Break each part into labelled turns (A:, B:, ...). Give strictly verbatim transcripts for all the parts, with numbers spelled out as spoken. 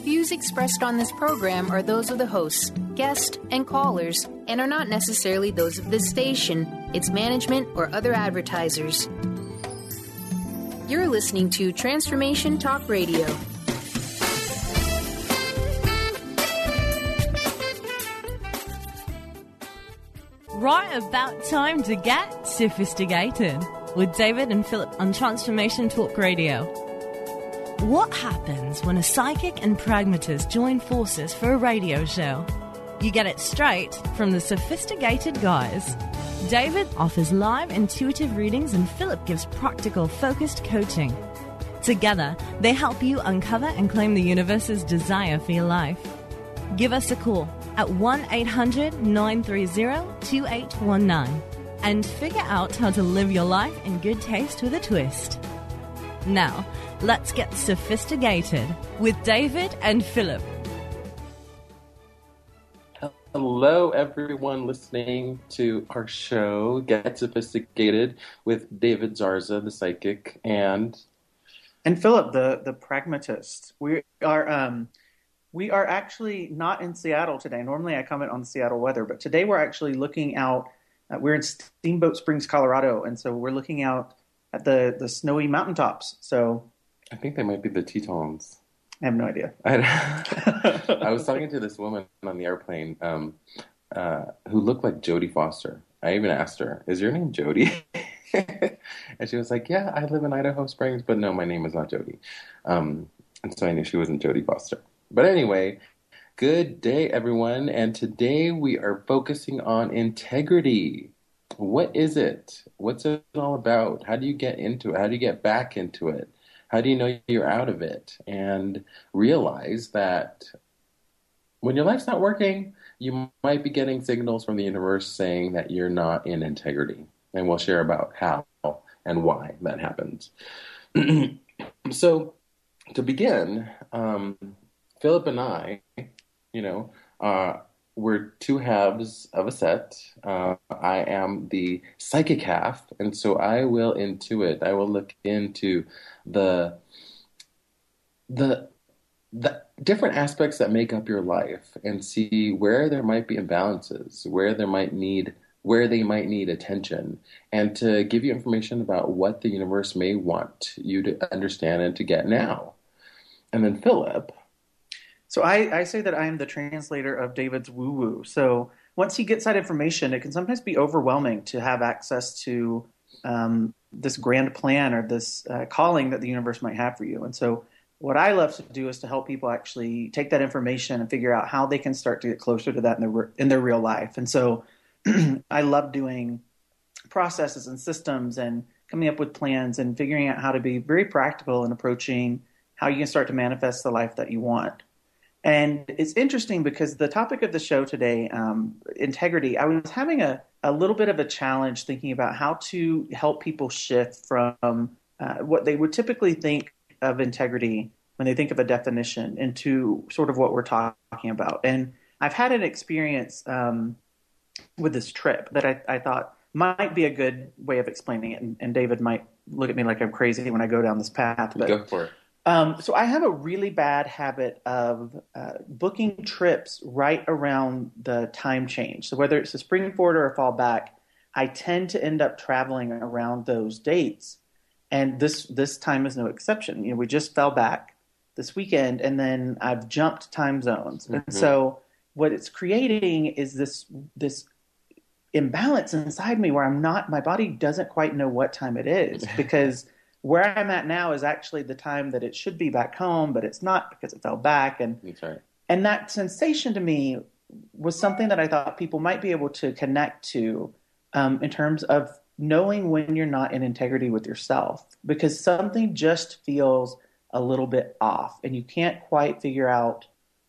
A: Views expressed on this program are those of the hosts, guests, and callers, and are not necessarily those of this station, its management, or other advertisers. You're listening to Transformation Talk Radio.
B: Right about time to get sophisticated with David and Philip on Transformation Talk Radio. What happens when a psychic and pragmatist join forces for a radio show? You get it straight from the sophisticated guys. David offers live intuitive readings and Philip gives practical, focused coaching. Together, they help you uncover and claim the universe's desire for your life. Give us a call at one eight hundred nine three zero two eight one nine and figure out how to live your life in good taste with a twist. Now, let's get sophisticated with David and Philip.
C: Hello, everyone listening to our show, Get Sophisticated, with David Zarza, the psychic, and...
D: And Philip, the, the pragmatist. We are um, we are actually not in Seattle today. Normally I comment on the Seattle weather, but today we're actually looking out. Uh, we're in Steamboat Springs, Colorado, and so we're looking out at the, the snowy mountaintops. So
C: I think they might be the Tetons.
D: I have no idea.
C: I, I was talking to this woman on the airplane um, uh, who looked like Jodie Foster. I even asked her, "Is your name Jodie?" And she was like, "Yeah, I live in Idaho Springs, but no, my name is not Jodie." Um, and so I knew she wasn't Jodie Foster. But anyway, good day, everyone. And today we are focusing on integrity. What is it? What's it all about? How do you get into it? How do you get back into it? How do you know you're out of it? And realize that when your life's not working, you might be getting signals from the universe saying that you're not in integrity. And we'll share about how and why that happens. So to begin, um, Philip and I, you know, uh, we're two halves of a set. Uh, I am the psychic half, and so I will intuit. I will look into the the the different aspects that make up your life and see where there might be imbalances, where there might need where they might need attention, and to give you information about what the universe may want you to understand and to get now. And then Philip.
D: So I, I say that I am the translator of David's woo-woo. So once he gets that information, it can sometimes be overwhelming to have access to um, this grand plan or this uh, calling that the universe might have for you. And so what I love to do is to help people actually take that information and figure out how they can start to get closer to that in their, in their real life. And so I love doing processes and systems and coming up with plans and figuring out how to be very practical in approaching how you can start to manifest the life that you want. And it's interesting because the topic of the show today, um, integrity, I was having a, a little bit of a challenge thinking about how to help people shift from uh, what they would typically think of integrity when they think of a definition into sort of what we're talking about. And I've had an experience um, with this trip that I, I thought might be a good way of explaining it. And, and David might look at me like I'm crazy when I go down this path. But,
C: Go for it.
D: Um, so I have a really bad habit of uh, booking trips right around the time change. So whether it's a spring forward or a fall back, I tend to end up traveling around those dates. And this this time is no exception. You know, we just fell back this weekend, and then I've jumped time zones. Mm-hmm. And so what it's creating is this this imbalance inside me where I'm not, my body doesn't quite know what time it is because where I'm at now is actually the time that it should be back home, but it's not because it fell back. And
C: That's right.
D: And that sensation to me was something that I thought people might be able to connect to um, in terms of knowing when you're not in integrity with yourself, because something just feels a little bit off and you can't quite figure out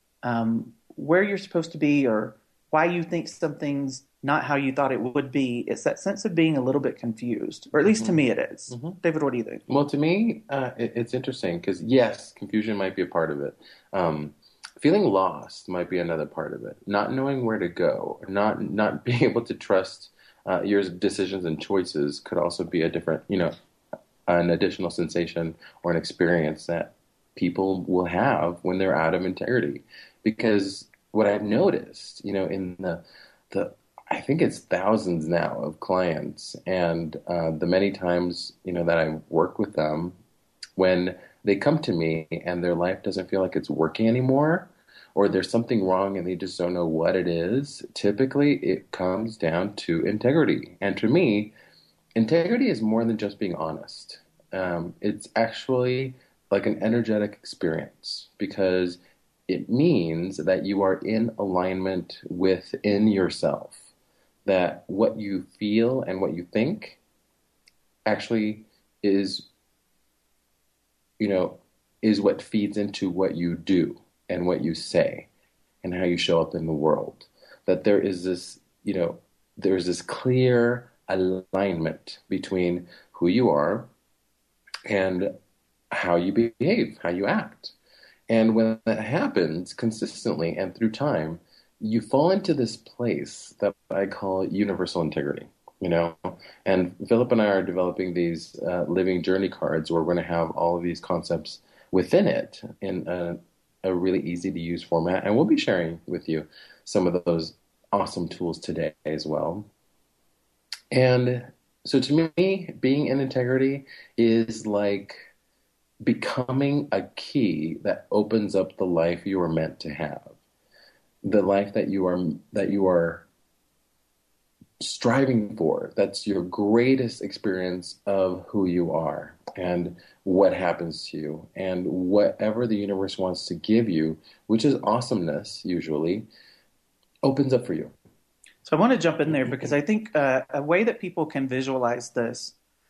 D: um, where you're supposed to be or why you think something's not how you thought it would be. It's that sense of being a little bit confused, or at least mm-hmm. to me it is. Mm-hmm. David, what do you think?
C: Well, to me, uh, it, it's interesting because, yes, confusion might be a part of it. Um, feeling lost might be another part of it. Not knowing where to go, not not being able to trust uh, your decisions and choices could also be a different, you know, an additional sensation or an experience that people will have when they're out of integrity. Because what I've noticed, you know, in the the I think it's thousands now of clients, and uh, the many times, you know, that I work with them, when they come to me and their life doesn't feel like it's working anymore, or there's something wrong and they just don't know what it is, typically it comes down to integrity. And to me, integrity is more than just being honest. Um, it's actually like an energetic experience, because it means that you are in alignment within yourself, that what you feel and what you think actually is, you know, is what feeds into what you do and what you say and how you show up in the world. That there is this, you know, there's this clear alignment between who you are and how you behave, how you act. And when that happens consistently and through time, you fall into this place that I call universal integrity, you know. And Philip and I are developing these uh, living journey cards where we're going to have all of these concepts within it in a, a really easy to use format. And we'll be sharing with you some of those awesome tools today as well. And so to me, being in integrity is like becoming a key that opens up the life you are meant to have. The life that you are that you are striving for. That's your greatest experience of who you are and what happens to you, and whatever the universe wants to give you, which is awesomeness usually, opens up for you.
D: So I want to jump in there because I think uh, a way that people can visualize this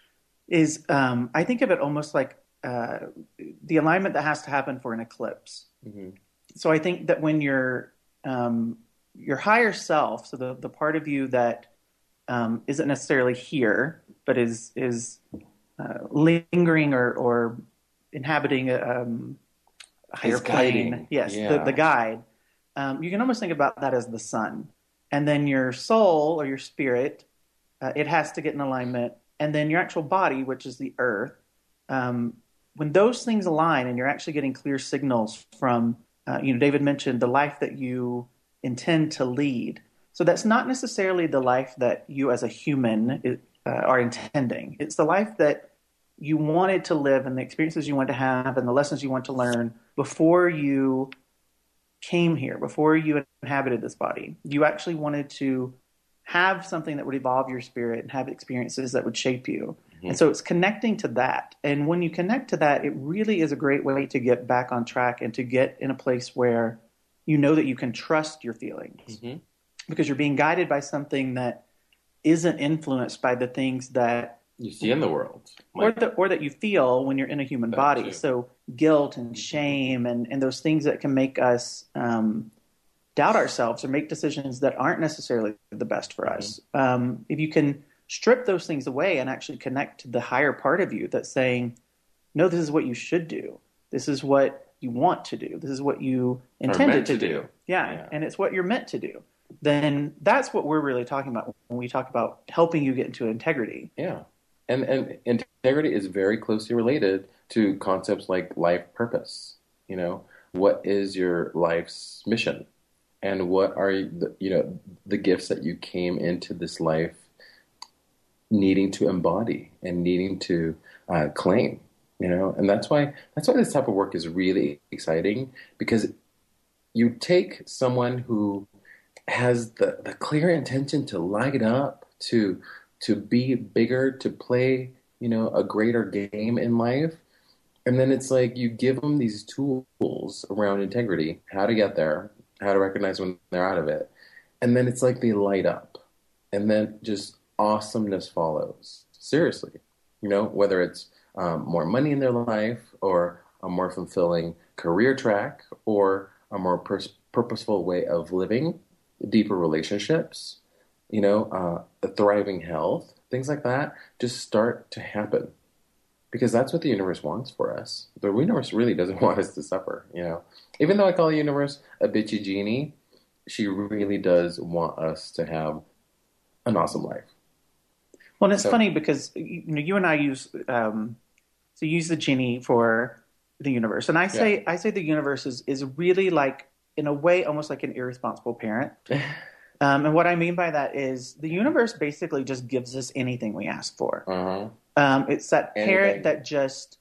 D: is, um, I think of it almost like uh, the alignment that has to happen for an eclipse. Mm-hmm. So I think that when you're Um, your higher self, so the, the part of you that um, isn't necessarily here, but is is uh, lingering or, or inhabiting a, um, a higher plane. Yes, yeah. the, the guide. Um, you can almost think about that as the sun. And then your soul or your spirit, uh, it has to get in alignment. And then your actual body, which is the earth, um, when those things align and you're actually getting clear signals from Uh, you know, David mentioned the life that you intend to lead. So that's not necessarily the life that you as a human uh, are intending. It's the life that you wanted to live and the experiences you want to have and the lessons you want to learn before you came here, before you inhabited this body. You actually wanted to have something that would evolve your spirit and have experiences that would shape you. Mm-hmm. And so it's connecting to that. And when you connect to that, it really is a great way to get back on track and to get in a place where you know that you can trust your feelings. Mm-hmm. Because you're being guided by something that isn't influenced by the things that
C: you see in the world.
D: Like, or, the, or that you feel when you're in a human body. Too. So guilt and shame and, and those things that can make us um, doubt ourselves or make decisions that aren't necessarily the best for mm-hmm. us. Um, if you can strip those things away and actually connect to the higher part of you that's saying, no, this is what you should do. This is what you want to do. This is what you intended to, to do. do. Yeah, yeah, and it's what you're meant to do. Then that's what we're really talking about when we talk about helping you get into integrity.
C: Yeah, and and integrity is very closely related to concepts like life purpose. You know, what is your life's mission, and what are the, you know the gifts that you came into this life needing to embody and needing to uh, claim. You know, and that's why that's why this type of work is really exciting, because you take someone who has the, the clear intention to light up, to to be bigger, to play, you know, a greater game in life. And then it's like you give them these tools around integrity, how to get there, how to recognize when they're out of it. And then it's like they light up. And then just awesomeness follows. Seriously. You know, whether it's um, more money in their life, or a more fulfilling career track, or a more pers- purposeful way of living, deeper relationships, you know, uh, a thriving health, things like that just start to happen, because that's what the universe wants for us. The universe really doesn't want us to suffer, you know. Even though I call the universe a bitchy genie, she really does want us to have an awesome life.
D: Well, and it's so funny because, you know, you and I use, um, so use the genie for the universe. And I say,
C: Yeah.
D: I say the universe is, is really like, in a way, almost like an irresponsible parent. Um, and what I mean by that is the universe basically just gives us anything we ask for.
C: Uh-huh.
D: Um, it's that
C: Anything.
D: parent that just,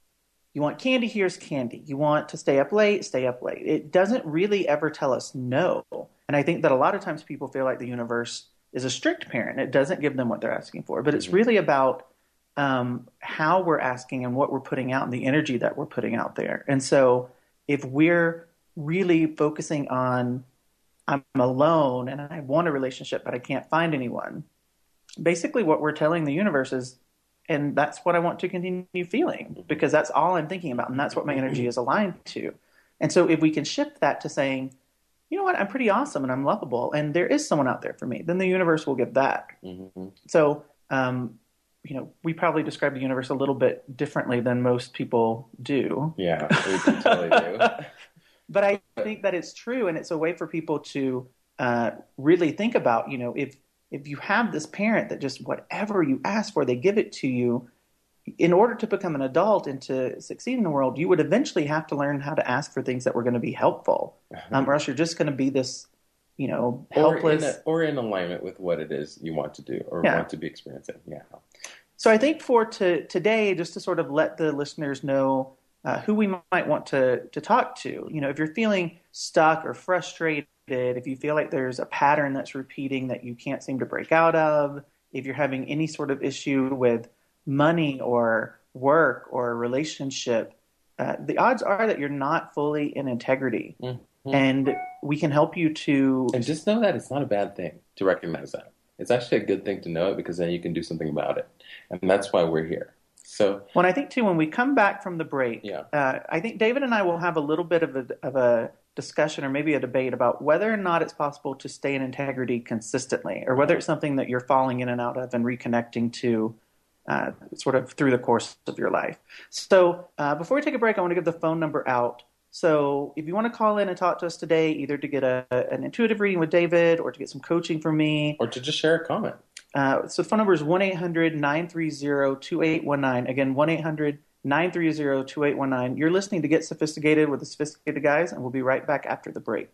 D: you want candy, here's candy. You want to stay up late, stay up late. It doesn't really ever tell us no. And I think that a lot of times people feel like the universe is a strict parent. It doesn't give them what they're asking for. But it's
C: Mm-hmm. really
D: really about um, how we're asking and what we're putting out and the energy that we're putting out there. And so if we're really focusing on, I'm alone and I want a relationship, but I can't find anyone, basically what we're telling the universe is, and that's what I want to continue feeling, because that's all I'm thinking about, and that's what my energy is aligned to. And so if we can shift that to saying, you know what, I'm pretty awesome and I'm lovable, and there is someone out there for me, then the universe will give that.
C: Mm-hmm.
D: So, um, you know, we probably describe the universe a little bit differently than most people do.
C: Yeah, we totally do.
D: But I think that it's true, and it's a way for people to uh, really think about, you know, if if you have this parent that just whatever you ask for, they give it to you. In order to become an adult and to succeed in the world, you would eventually have to learn how to ask for things that were going to be helpful, um, or else you're just going to be this, you know, helpless.
C: Or in, a, or in alignment with what it is you want to do or
D: Yeah.
C: want to be experiencing. Yeah.
D: So I think for to, today, just to sort of let the listeners know uh, who we might want to to talk to. You know, if you're feeling stuck or frustrated, if you feel like there's a pattern that's repeating that you can't seem to break out of, if you're having any sort of issue with money or work or a relationship, uh, the odds are that you're not fully in integrity.
C: Mm-hmm.
D: And we can help you to...
C: And just know that it's not a bad thing to recognize that. It's actually a good thing to know it, because then you can do something about it. And that's why we're here. So,
D: Well, I think, too, when we come back from the break,
C: Yeah.
D: uh, I think David and I will have a little bit of a, of a discussion or maybe a debate about whether or not it's possible to stay in integrity consistently, or whether it's something that you're falling in and out of and reconnecting to uh, sort of through the course of your life. So uh, before we take a break, I want to give the phone number out. So if you want to call in and talk to us today, either to get a, an intuitive reading with David or to get some coaching from me,
C: or to just share a comment.
D: Uh, so the phone number is one eight hundred nine three zero two eight one nine. Again, one eight hundred nine three zero two eight one nine. You're listening to Get Sophisticated with the Sophisticated Guys, and we'll be right back after the break.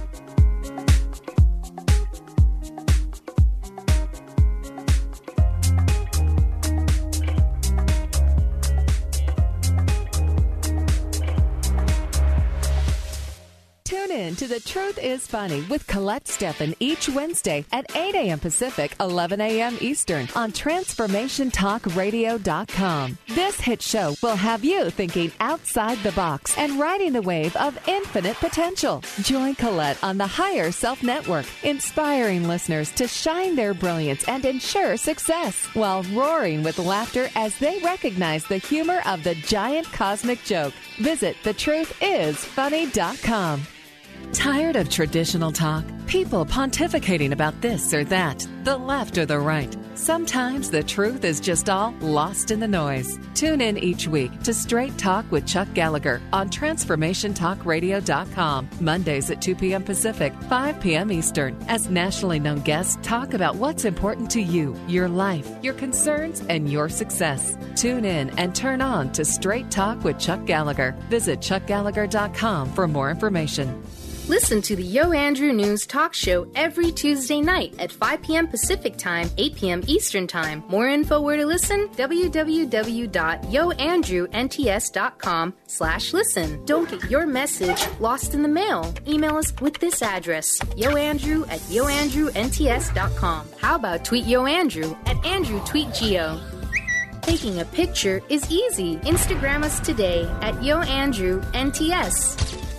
E: Tune in to The Truth is Funny with Colette Steffen each Wednesday at eight a.m. Pacific, eleven a.m. Eastern on transformation talk radio dot com. This hit show will have you thinking outside the box and riding the wave of infinite potential. Join Colette on the Higher Self Network, inspiring listeners to shine their brilliance and ensure success while roaring with laughter as they recognize the humor of the giant cosmic joke. Visit the truth is funny dot com. Tired of traditional talk? People pontificating about this or that, the left or the right. Sometimes the truth is just all lost in the noise. Tune in each week to Straight Talk with Chuck Gallagher on transformation talk radio dot com, Mondays at two p.m. Pacific, five p.m. Eastern, as nationally known guests talk about what's important to you, your life, your concerns, and your success. Tune in and turn on to Straight Talk with Chuck Gallagher. Visit chuck gallagher dot com for more information.
A: Listen to the Yo Andrew News Talk Show every Tuesday night at five p.m. Pacific Time, eight p.m. Eastern Time. More info where to listen, w w w dot yo andrew n t s dot com slash listen. Don't get your message lost in the mail. Email us with this address, yoandrew at yo andrew n t s dot com. How about tweet Yo Andrew at Andrew Tweet Geo? Taking a picture is easy. Instagram us today at Yo Andrew N T S.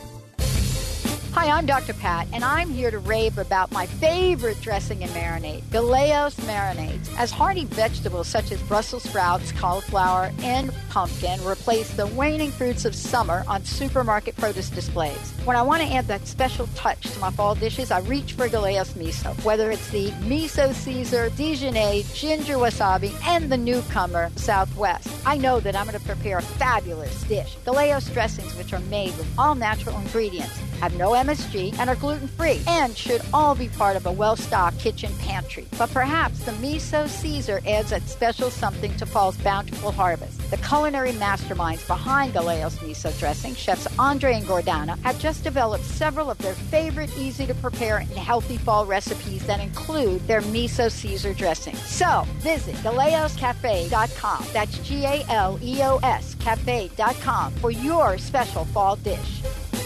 F: Hi, I'm Doctor Pat, and I'm here to rave about my favorite dressing and marinade, Galeos marinades. As hearty vegetables such as Brussels sprouts, cauliflower, and pumpkin replace the waning fruits of summer on supermarket produce displays. When I want to add that special touch to my fall dishes, I reach for Galeos miso. Whether it's the miso Caesar, Dijonnaise, ginger wasabi, and the newcomer Southwest, I know that I'm going to prepare a fabulous dish. Galeos dressings, which are made with all natural ingredients, have no M S G, and are gluten-free, and should all be part of a well-stocked kitchen pantry. But perhaps the Miso Caesar adds that special something to fall's bountiful harvest. The culinary masterminds behind Galeo's miso dressing, chefs Andre and Gordana, have just developed several of their favorite easy-to-prepare and healthy fall recipes that include their Miso Caesar dressing. So, visit galeos cafe dot com. That's G A L E O S cafe dot com for your special fall dish.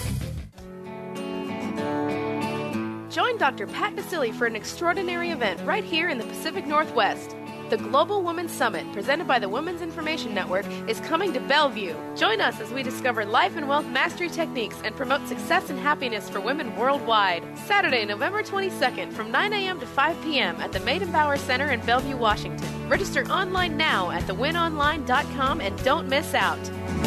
G: Join Doctor Pat Basili for an extraordinary event right here in the Pacific Northwest. The Global Women's Summit, presented by the Women's Information Network, is coming to Bellevue. Join us as we discover life and wealth mastery techniques and promote success and happiness for women worldwide. Saturday, November twenty-second from nine a.m. to five p.m. at the Maidenbauer Center in Bellevue, Washington. Register online now at the win online dot com and don't miss out.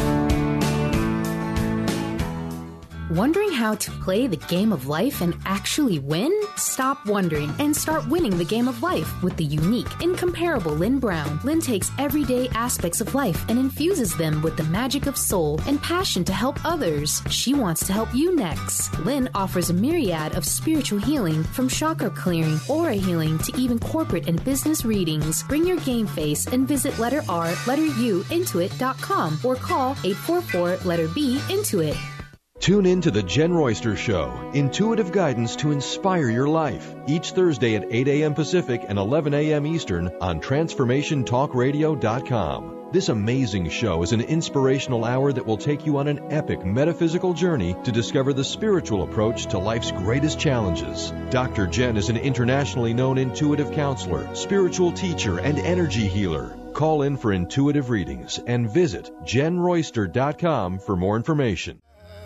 A: Wondering how to play the game of life and actually win? Stop wondering and start winning the game of life with the unique, incomparable Lynn Brown. Lynn takes everyday aspects of life and infuses them with the magic of soul and passion to help others. She wants to help you next. Lynn offers a myriad of spiritual healing, from chakra clearing, aura healing, to even corporate and business readings. Bring your game face and visit letter R, letter U, intuit dot com or call eight four four, letter B, Intuit.
H: Tune in to the Jen Royster Show, intuitive guidance to inspire your life, each Thursday at eight a.m. Pacific and eleven a.m. Eastern on transformation talk radio dot com. This amazing show is an inspirational hour that will take you on an epic metaphysical journey to discover the spiritual approach to life's greatest challenges. Doctor Jen is an internationally known intuitive counselor, spiritual teacher, and energy healer. Call in for intuitive readings and visit jen royster dot com for more information.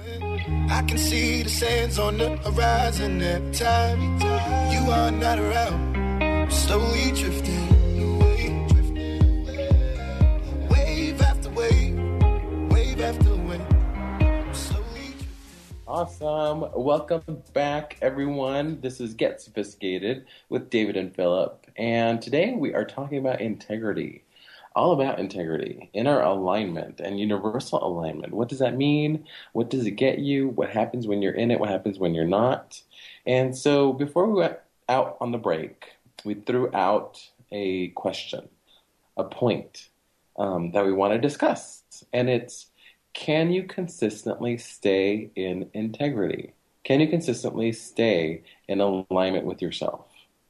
I: I can see the sands on the horizon every time you are not around. Slowly drifting away, drifting away. Wave after wave, wave after wave. Slowly drifting.
C: Awesome. Welcome back, everyone. This is Get Sophisticated with David and Philip. And today we are talking about integrity. All about integrity, inner alignment, and universal alignment. What does that mean? What does it get you? What happens when you're in it? What happens when you're not? And so before we went out on the break, we threw out a question, a point um, that we want to discuss. And it's, can you consistently stay in integrity? Can you consistently stay in alignment with yourself?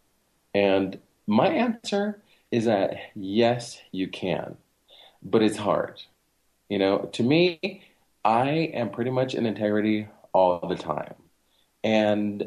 C: And my answer is that yes, you can, but it's hard. You know, to me, I am pretty much in integrity all the time. And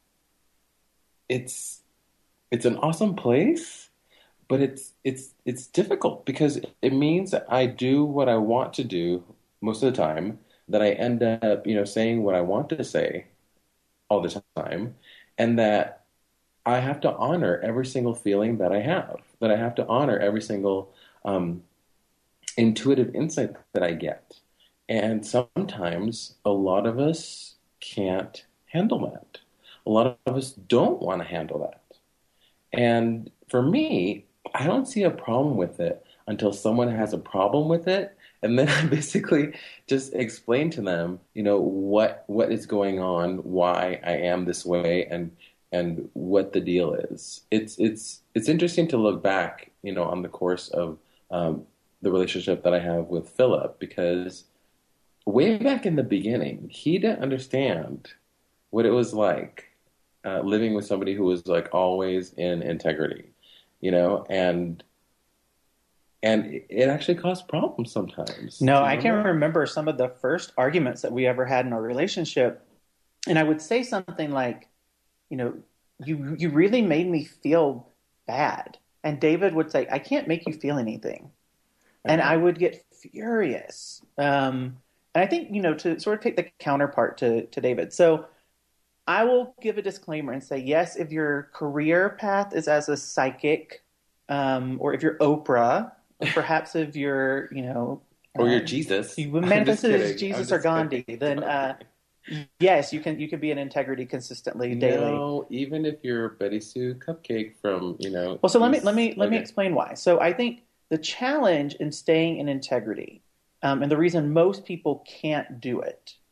C: it's it's an awesome place, but it's it's it's difficult because it means that I do what I want to do most of the time, that I end up, you know, saying what I want to say all the time, and that I have to honor every single feeling that I have, that I have to honor every single um, intuitive insight that I get. And sometimes a lot of us can't handle that. A lot of us don't want to handle that. And for me, I don't see a problem with it until someone has a problem with it. And then I basically just explain to them, you know, what what is going on, why I am this way, and and what the deal is. It's it's it's interesting to look back, you know, on the course of um, the relationship that I have with Philip, because way back in the beginning, he didn't understand what it was like uh, living with somebody who was like always in integrity, you know, and and it actually caused problems sometimes.
D: No, I can remember some of the first arguments that we ever had in our relationship, and I would say something like, you know, you you really made me feel bad. And David would say, I can't make you feel anything. Okay. And I would get furious. Um, and I think, you know, to sort of take the counterpart to, to David. So I will give a disclaimer and say, yes, if your career path is as a psychic, um, or if you're Oprah, or perhaps if you're, you know.
C: Or
D: um,
C: you're Jesus.
D: You manifested as Jesus or Gandhi, kidding. then uh, yes, you can you can be in integrity consistently daily.
C: No, even if you're Betty Sue Cupcake from, you know.
D: Well, so let me let me let okay. me explain why. So I think the challenge in staying in integrity, um, and the reason most people can't do it,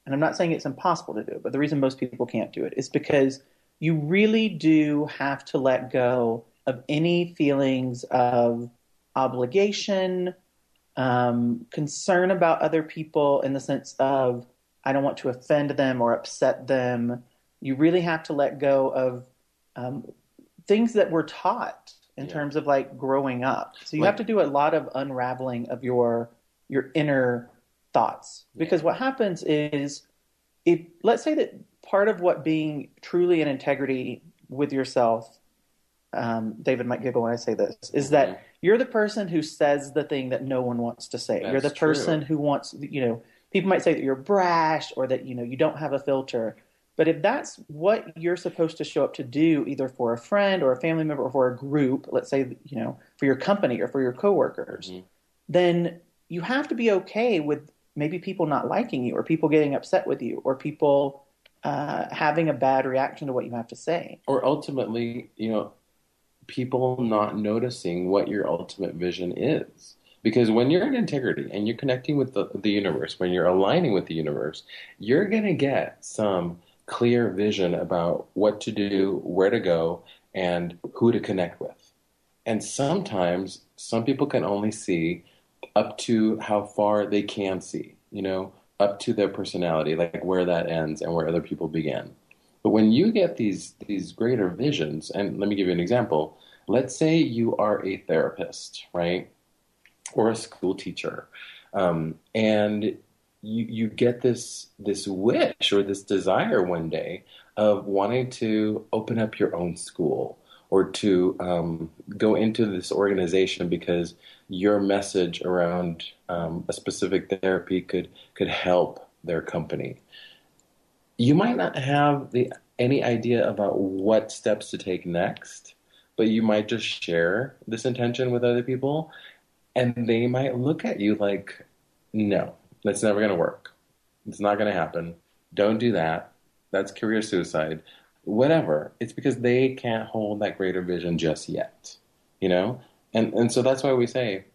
D: and I'm not saying it's impossible to do it, but the reason most people can't do it is because you really do have to let go of any feelings of obligation, um, concern about other people in the sense of, I don't want to offend them or upset them. You really have to let go of um, things that we're taught in yeah. terms of like growing up. So you like, have to do a lot of unraveling of your your inner thoughts. Because what happens is, if let's say that part of what being truly in integrity with yourself, um, David might giggle when I say this, is that mm-hmm. you're the person who says the thing that no one wants to say. That's you're the person true. who wants, you know, people might say that you're brash or that, you know, you don't have a filter. But if that's what you're supposed to show up to do, either for a friend or a family member or for a group, let's say, you know, for your company or for your coworkers, mm-hmm. then you have to be okay with maybe people not liking you or people getting upset with you or people uh, having a bad reaction to what you have to say.
C: Or ultimately, you know, people not noticing what your ultimate vision is. Because when you're in integrity and you're connecting with the, the universe, when you're aligning with the universe, you're going to get some clear vision about what to do, where to go, and who to connect with. And sometimes some people can only see up to how far they can see, you know, up to their personality, like where that ends and where other people begin. But when you get these these greater visions, and let me give you an example. Let's say you are a therapist, right? Or a school teacher, um, and you you get this this wish or this desire one day of wanting to open up your own school or to um, go into this organization because your message around um, a specific therapy could could help their company. You might not have the any idea about what steps to take next, but you might just share this intention with other people. And they might look at you like, no, that's never going to work. It's not going to happen. Don't do that. That's career suicide. Whatever. It's because they can't hold that greater vision just yet, you know? And and so that's why we say,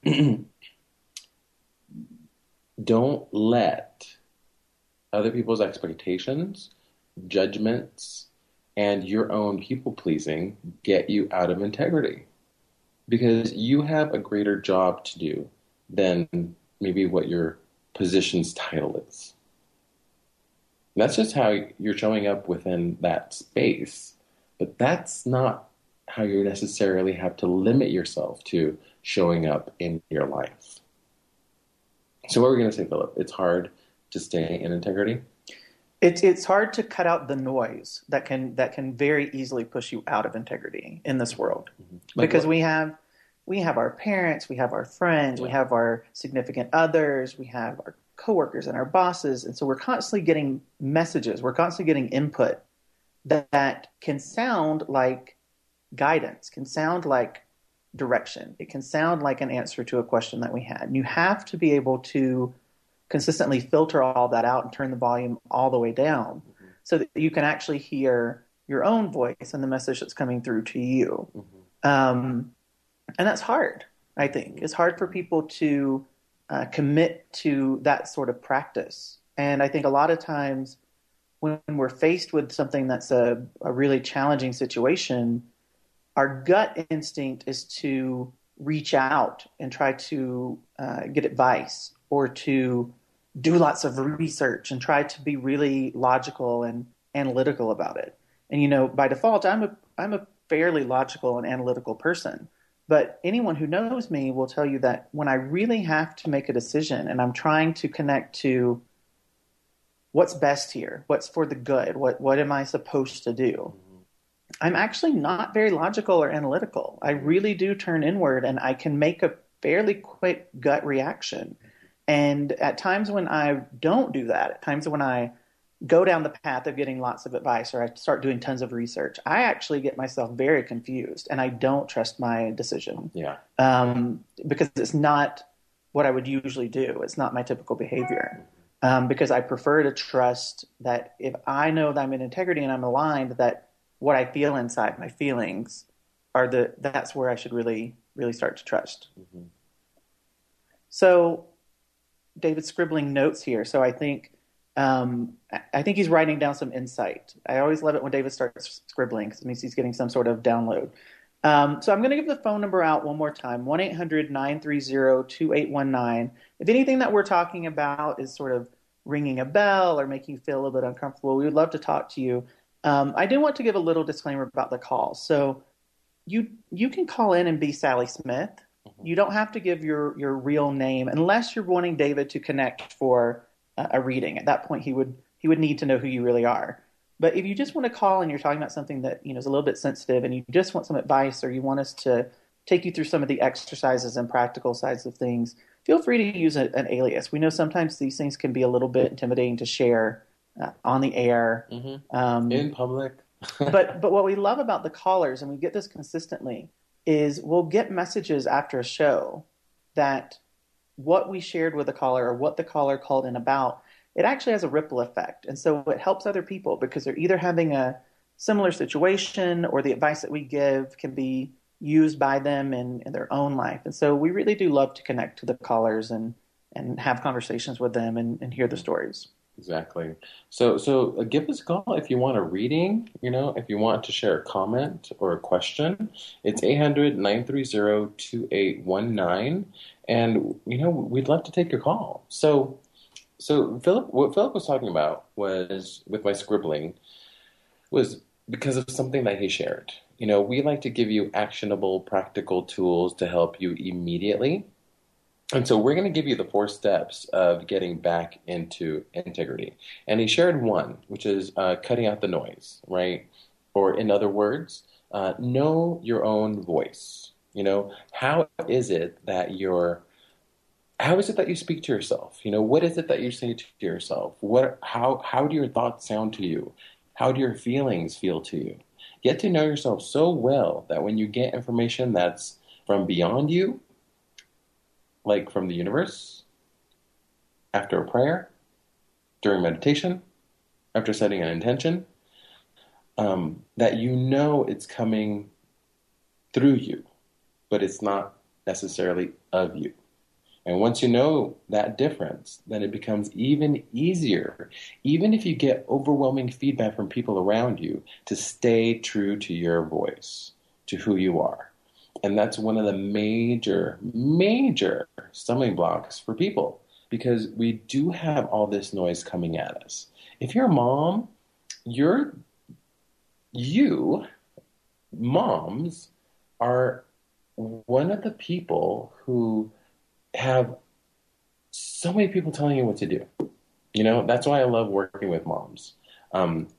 C: don't let other people's expectations, judgments, and your own people-pleasing get you out of integrity. Because you have a greater job to do than maybe what your position's title is. And that's just how you're showing up within that space. But that's not how you necessarily have to limit yourself to showing up in your life. So what are we going to say, Philip? It's hard to stay in integrity?
D: It's it's hard to cut out the noise that can that can very easily push you out of integrity in this world. Mm-hmm. Like because what? we have we have our parents, we have our friends, yeah. we have our significant others, we have our coworkers and our bosses, and so we're constantly getting messages, we're constantly getting input that, that can sound like guidance, can sound like direction. It can sound like an answer to a question that we had. And you have to be able to consistently filter all that out and turn the volume all the way down mm-hmm. so that you can actually hear your own voice and the message that's coming through to you. Mm-hmm. Um, and that's hard, I think. It's hard for people to uh, commit to that sort of practice. And I think a lot of times when we're faced with something that's a, a really challenging situation, our gut instinct is to reach out and try to uh, get advice or to do lots of research and try to be really logical and analytical about it. And, you know, by default, I'm a I'm a fairly logical and analytical person. But anyone who knows me will tell you that when I really have to make a decision and I'm trying to connect to what's best here, what's for the good, what what am I supposed to do, I'm actually not very logical or analytical. I really do turn inward and I can make a fairly quick gut reaction. And at times when I don't do that, at times when I go down the path of getting lots of advice or I start doing tons of research, I actually get myself very confused and I don't trust my decision.
C: Yeah.
D: Um, because it's not what I would usually do. It's not my typical behavior. Um, because I prefer to trust that if I know that I'm in integrity and I'm aligned, that what I feel inside, my feelings, are the that's where I should really, really start to trust. Mm-hmm. So David's scribbling notes here. So I think Um, I think he's writing down some insight. I always love it when David starts scribbling because it means he's getting some sort of download. Um, so I'm going to give the phone number out one more time, one eight hundred nine three zero two eight one nine. If anything that we're talking about is sort of ringing a bell or making you feel a little bit uncomfortable, we would love to talk to you. Um, I do want to give a little disclaimer about the call. So you you can call in and be Sally Smith. You don't have to give your, your real name unless you're wanting David to connect for uh, a reading. At that point, he would he would need to know who you really are. But if you just want to call and you're talking about something that, you know, is a little bit sensitive and you just want some advice or you want us to take you through some of the exercises and practical sides of things, feel free to use a, an alias. We know sometimes these things can be a little bit intimidating to share uh, on the air.
C: Mm-hmm.
D: Um,
C: in public.
D: but but what we love about the callers, and we get this consistently, is we'll get messages after a show that what we shared with the caller or what the caller called in about, it actually has a ripple effect. And so it helps other people because they're either having a similar situation or the advice that we give can be used by them in, in their own life. And so we really do love to connect to the callers and, and have conversations with them and, and hear the stories.
C: Exactly. So so uh, give us a call if you want a reading, you know, if you want to share a comment or a question. It's eight hundred nine three zero two eight one nine. And, you know, we'd love to take your call. So, so Philip, what Philip was talking about was, with my scribbling, was because of something that he shared. You know, we like to give you actionable, practical tools to help you immediately. And so we're going to give you the four steps of getting back into integrity. And he shared one, which is uh, cutting out the noise, right? Or in other words, uh, know your own voice. You know, how is it that you're, how is it that you speak to yourself? You know, what is it that you say to yourself? What, how, how do your thoughts sound to you? How do your feelings feel to you? Get to know yourself so well that when you get information that's from beyond you, like from the universe, after a prayer, during meditation, after setting an intention, um, that you know it's coming through you, but it's not necessarily of you. And once you know that difference, then it becomes even easier, even if you get overwhelming feedback from people around you, to stay true to your voice, to who you are. And that's one of the major, major stumbling blocks for people, because we do have all this noise coming at us. If you're a mom, you're, you, moms, are one of the people who have so many people telling you what to do. You know, that's why I love working with moms. Um,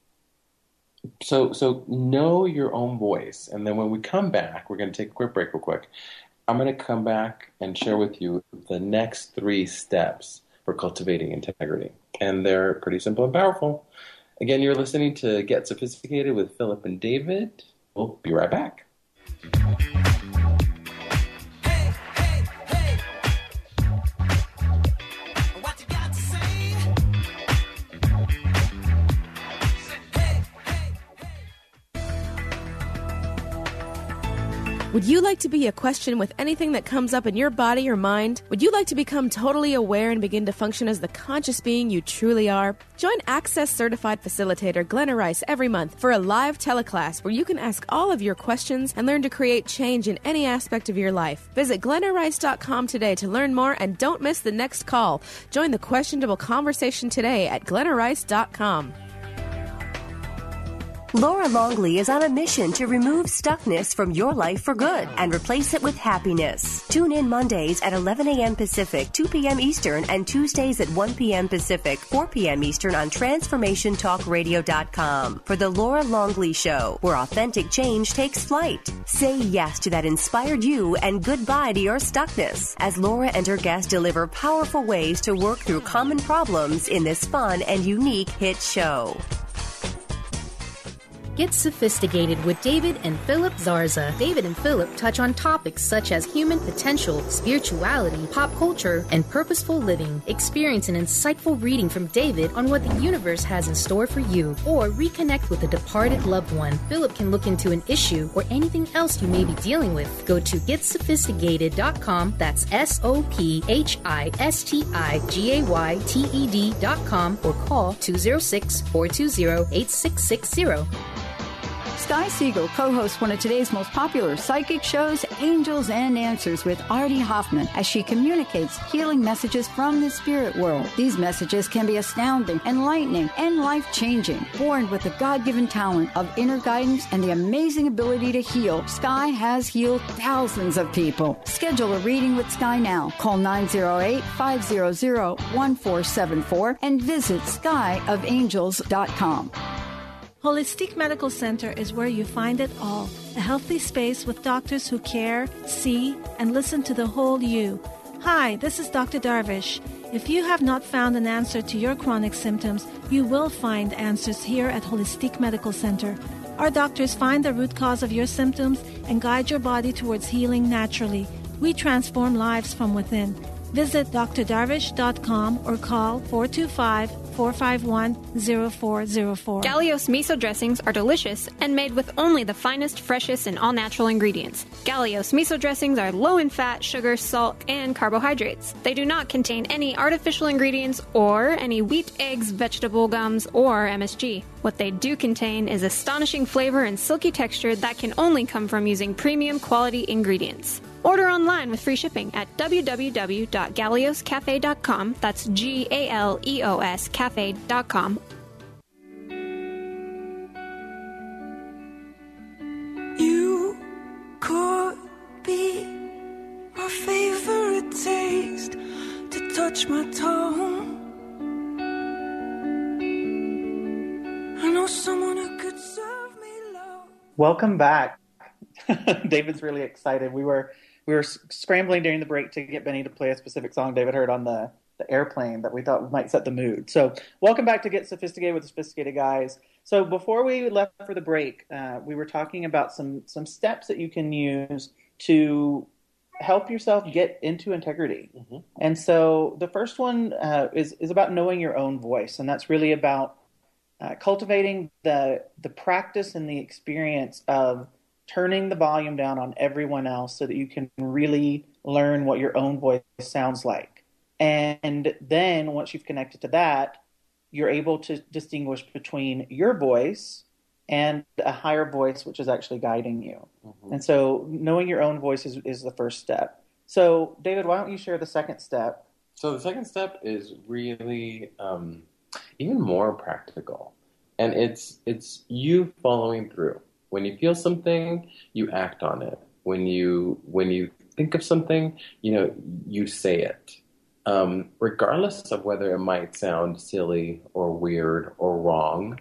C: So so know your own voice. And then when we come back, we're going to take a quick break real quick. I'm going to come back and share with you the next three steps for cultivating integrity. And they're pretty simple and powerful. Again, you're listening to Get Sophisticated with Philip and David. We'll be right back.
G: Would you like to be a question with anything that comes up in your body or mind? Would you like to become totally aware and begin to function as the conscious being you truly are? Join Access Certified Facilitator Glenna Rice every month for a live teleclass where you can ask all of your questions and learn to create change in any aspect of your life. Visit glenna rice dot com today to learn more and don't miss the next call. Join the questionable conversation today at glenna rice dot com.
J: Laura Longley is on a mission to remove stuckness from your life for good and replace it with happiness. Tune in Mondays at eleven a.m. Pacific, two p.m. Eastern, and Tuesdays at one p.m. Pacific, four p.m. Eastern on transformation talk radio dot com for The Laura Longley Show, where authentic change takes flight. Say yes to that inspired you and goodbye to your stuckness as Laura and her guests deliver powerful ways to work through common problems in this fun and unique hit show.
A: Get Sophisticated with David and Philip Zarza. David and Philip touch on topics such as human potential, spirituality, pop culture, and purposeful living. Experience an insightful reading from David on what the universe has in store for you, or reconnect with a departed loved one. Philip can look into an issue or anything else you may be dealing with. Go to get sophisticated dot com. That's S O P H I S T I G A Y T E D dot com or call two oh six, four two zero, eight six six zero.
K: Sky Siegel co-hosts one of today's most popular psychic shows, Angels and Answers, with Artie Hoffman, as she communicates healing messages from the spirit world. These messages can be astounding, enlightening, and life-changing. Born with the God-given talent of inner guidance and the amazing ability to heal, Sky has healed thousands of people. Schedule a reading with Sky now. Call nine oh eight, five hundred, one four seven four and visit sky of angels dot com.
L: Holistic Medical Center is where you find it all. A healthy space with doctors who care, see, and listen to the whole you. Hi, this is Doctor Darvish. If you have not found an answer to your chronic symptoms, you will find answers here at Holistic Medical Center. Our doctors find the root cause of your symptoms and guide your body towards healing naturally. We transform lives from within. Visit d r darvish dot com or call four two five, four five one, zero four zero four.
M: Gallios miso dressings are delicious and made with only the finest, freshest, and all-natural ingredients. Gallios miso dressings are low in fat, sugar, salt, and carbohydrates. They do not contain any artificial ingredients or any wheat, eggs, vegetable gums, or M S G. What they do contain is astonishing flavor and silky texture that can only come from using premium quality ingredients. Order online with free shipping at w w w dot galleos cafe dot com. That's G A L E O S cafe dot com.
N: You could be my favorite taste to touch my tongue. I know someone who could serve me love.
D: Welcome back. David's really excited. We were we were scrambling during the break to get Benny to play a specific song David heard on the, the airplane that we thought might set the mood. So welcome back to Get Sophisticated with the Sophisticated Guys. So before we left for the break, uh, we were talking about some some steps that you can use to help yourself get into integrity. Mm-hmm. And so the first one uh, is is about knowing your own voice, and that's really about uh, cultivating the the practice and the experience of turning the volume down on everyone else so that you can really learn what your own voice sounds like. And then once you've connected to that, you're able to distinguish between your voice and a higher voice, which is actually guiding you. Mm-hmm. And so knowing your own voice is, is the first step. So David, why don't you share the second step?
C: So the second step is really um, even more practical. And it's it's you following through. When you feel something, you act on it. When you when you think of something, you know, you say it. Um, regardless of whether it might sound silly or weird or wrong,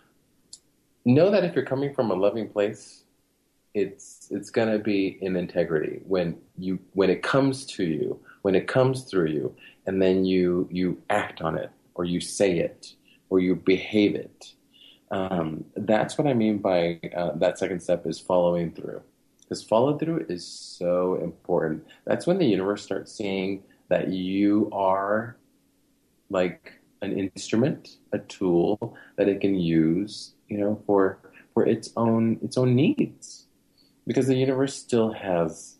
C: know that if you're coming from a loving place, it's it's gonna be in integrity when you when it comes to you, when it comes through you, and then you you act on it, or you say it, or you behave it. Um, that's what I mean by uh, that second step is following through. Because follow through is so important. That's when the universe starts seeing that you are like an instrument, a tool that it can use, you know, for for its own its own needs. Because the universe still has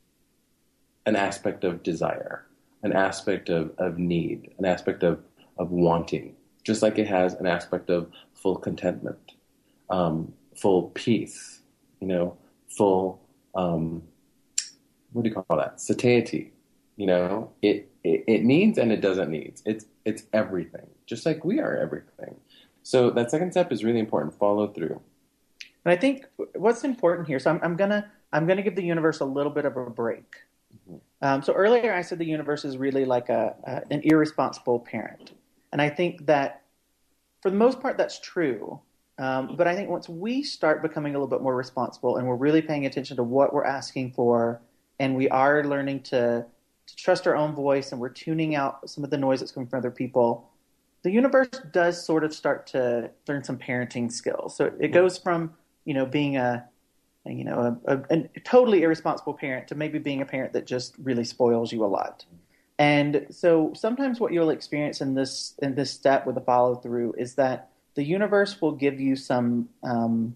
C: an aspect of desire, an aspect of, of need, an aspect of, of wanting. Just like it has an aspect of full contentment, um, full peace, you know, full, um, what do you call that? Satiety, you know, it, it, it needs and it doesn't need. It's, it's everything, just like we are everything. So that second step is really important. Follow through.
D: And I think what's important here, so I'm, I'm going to, I'm going to give the universe a little bit of a break. Mm-hmm. Um, so earlier I said the universe is really like a, a an irresponsible parent. And I think that for the most part, that's true. Um, but I think once we start becoming a little bit more responsible and we're really paying attention to what we're asking for, and we are learning to, to trust our own voice, and we're tuning out some of the noise that's coming from other people, the universe does sort of start to learn some parenting skills. So it goes from, you know, being a, you know, a, a, a totally irresponsible parent to maybe being a parent that just really spoils you a lot. And so sometimes what you'll experience in this in this step with the follow through is that the universe will give you some um,